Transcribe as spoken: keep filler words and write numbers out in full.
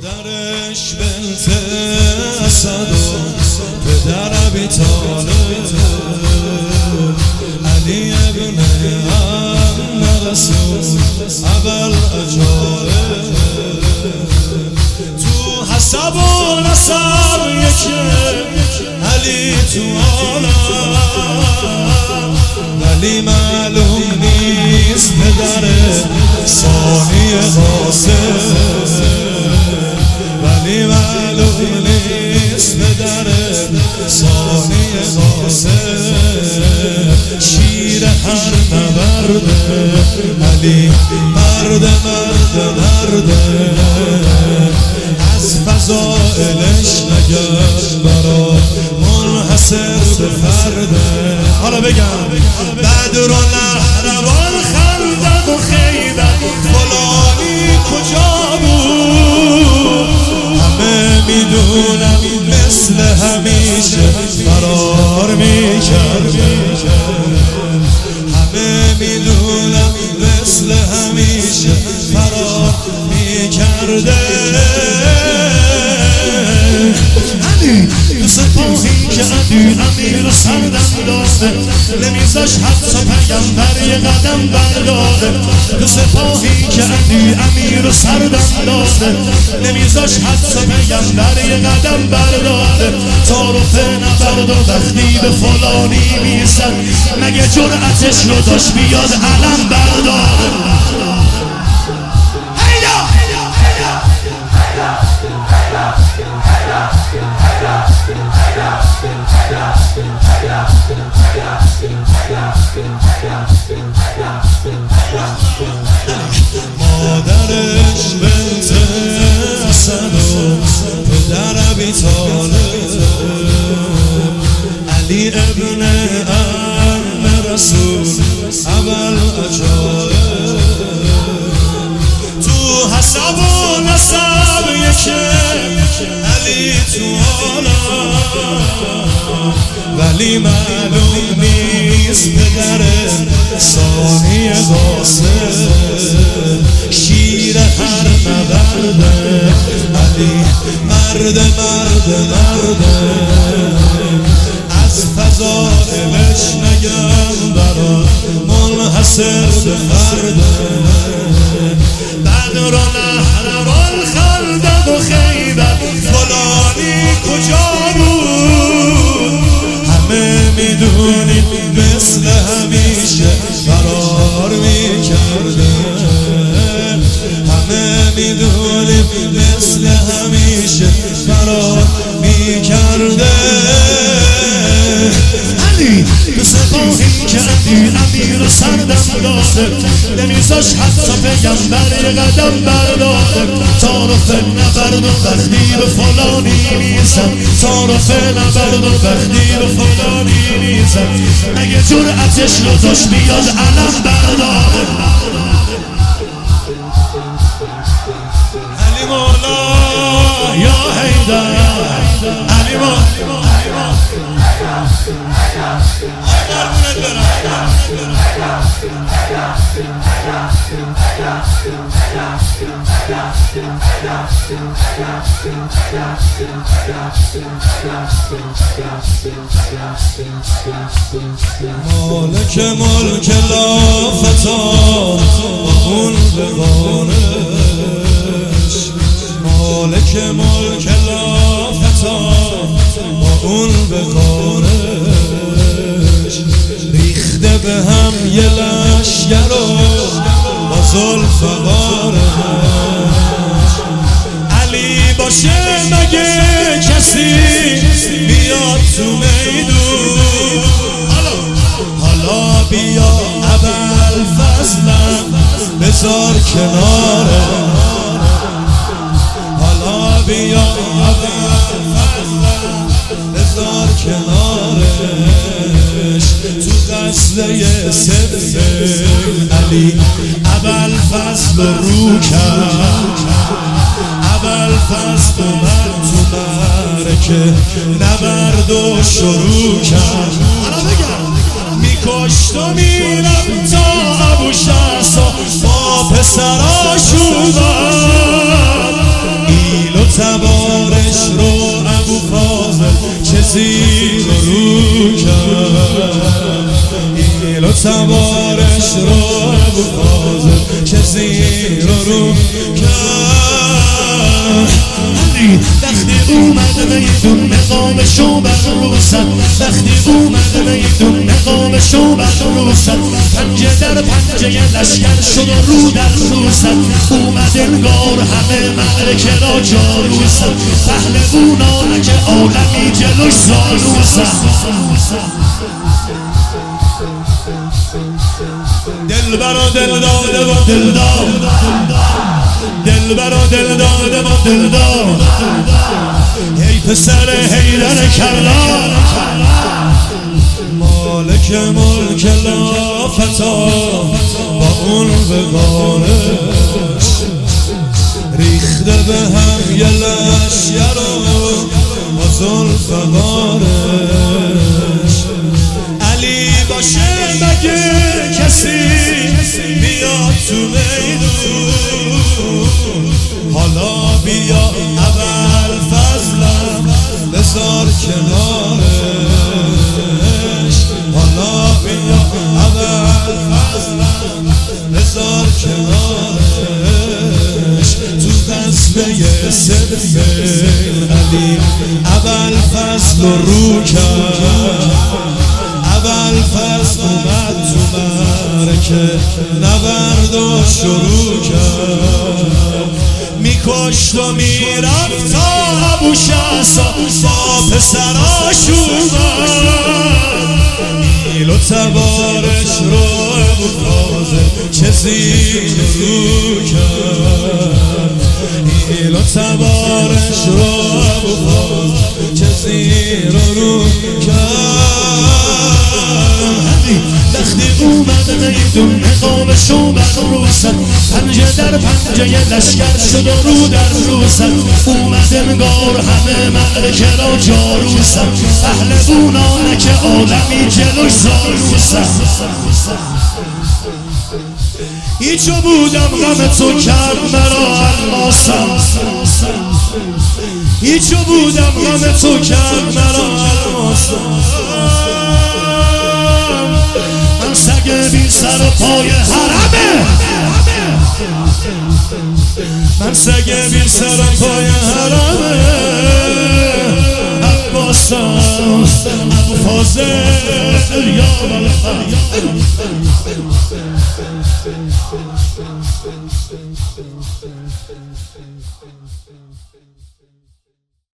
مادرش بنت اسد و پدر ابی طالب علی ابن عم رسول ابوالعجایب تو حسب و نسب یکی علی تو عالم ولی معلوم نیست پدر ثانی قاسم ولی معلوم نیست پدر ثانی قاسم شیر هر نبرد علی مرد مرد مرد از فضائلش نگرد برا منحصر به فرده. حالا بگم بدر و نهر و خندق و خیبر فلانی کجا بود همه میدونم مثل همیشه فرار میکرد همه میدونم مثل همیشه فرار میکرده تو سپاهی که عدو امیر و سردم داشته نمیذاش حتی پیغمبر یه قدم برداره تو سپاهی که عدو امیر و سردم داشته نمیذاش حتی پیغمبر یه قدم برداره تعارف نبرد و وقتی به فلانی میزد مگه جرأتش رو داشت بیاد علم برداره. مادرش بنت اسد و پدر ابی طالب علی ابن عم رسول ابوالعجایب تو حسب و نسب یکی علی تو عالم ولی معلوم نیست پدر ثانی قاسم شیر هر نبرد علی مرد مرد مرد از فضائلش نگم برا منحصر به فرده بدر و نهر و خندق و خیبر فلانی کجا بود همه میدونیم مثل همیشه فرار میکرده همه میدونیم مثل همیشه فرار میکرده علی تو سپاهی که عدو امیر و سردم داده نمیذاش حتی پیغمبر یه قدم برداره تعارف نبرد و وقتی به فلانی میزد تعارف نبرد و وقتی به فلانی میزد مگه جرأتش رو داشت بیاد علم برداره. علی مولا یا حیدر علی مولا قربونت برم مالک ملک لافتان اون بقانش مالک ملک لافتان با اون بقانش ریخته به هم یه لشگر و با زلف بارش علی باشه مگه کسی بیاد تو میدون حالا بیا ابوالفضلم بذار کناره حالا بیا ابوالفضلم بذار کنارش تو قصده سفت علی ابوالفضل رو کرد ابوالفضل اومد تو معرکه نبرد و شروع کرد میکشت و میرم تا ابوشهسا با پسراشون ایل و وقتی اومد میدون مقامشو بر روزد وقتی اومد میدون مقامشو بر روزد پنجه در پنجه لشکر شد و رو در روزد اومد انگار همه معرکه را جارو زد پهلوانان که عالمی جلوش زانو زد دلبر و دل داده و دل داد دلبر و دل داده و دل داد ای پسر حیدر کربلا مالک ملک لافتا با اون وقارش ریخته به هم یه لشگر با زلف غارش علی باشه مگه کسی بیاد تو میدون حالا بیا اول فضلم بذار کنارش حالا بیا اول فضلم بذار کنارش تو قصبه سبیل علی اول فضل رو کرد اول فضل اومد تو مرکه نبرد و شروع کرد میکشت و میرفت تا ابو شهسا با پسراش اومد ایل و تبارش رو ابو فاضل چه زیر رو کرد ایل و تبارش رو ابو فاضل چه زیر رو کرد وقتی اومد میدون مقامشو بر روزد پنجه در پنجه لشکر شد و رو در روزد اومد انگار همه معرکه را جارو زد پهلوانان که عالمی جلوش زانو زد هیچو بودم غم تو کرد مرا الماسم هیچو بودم غم تو کرد مرا الماسم من سگ بی سر و پای حرمه من سگ بی سر و پای حرمه عباسم ابو فاضل یا بلخ